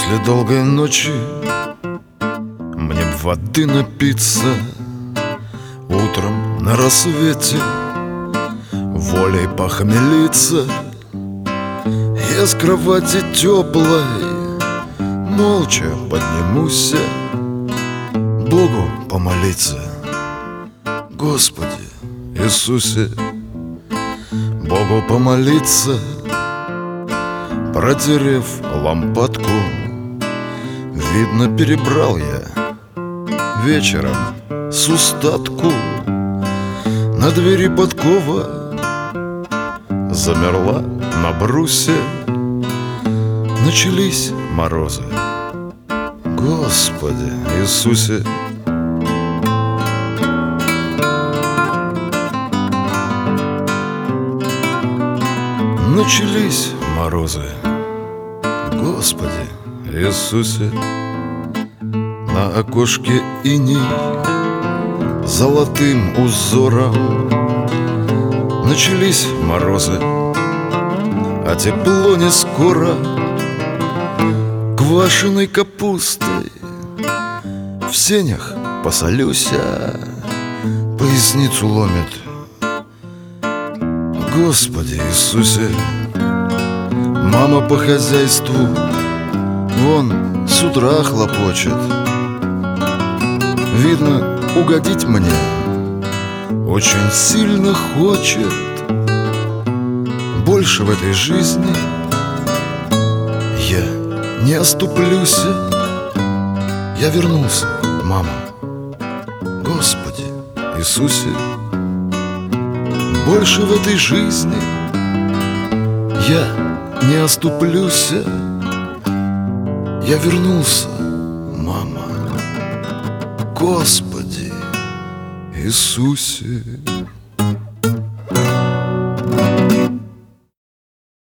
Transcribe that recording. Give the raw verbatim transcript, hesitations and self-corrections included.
После долгой ночи мне б воды напиться, утром на рассвете волей похмелиться. Я с кровати теплой молча поднимусь Богу помолиться. Господи Иисусе, Богу помолиться. Протерев лампадку, видно, перебрал я вечером с устатку. На двери подкова замерла на брусе. Начались морозы. Господи Иисусе, начались морозы. Господи Иисусе, на окошке иней золотым узором. Начались морозы, а тепло не скоро. Квашеной капустой в сенях посолюся, поясницу ломит. Господи Иисусе, мама по хозяйству вон с утра хлопочет. Видно, угодить мне очень сильно хочет. Больше в этой жизни я не оступлюсь. Я вернулся, мама. Господи Иисусе, больше в этой жизни я не оступлюсь. Я вернулся, мама. Господи Иисусе.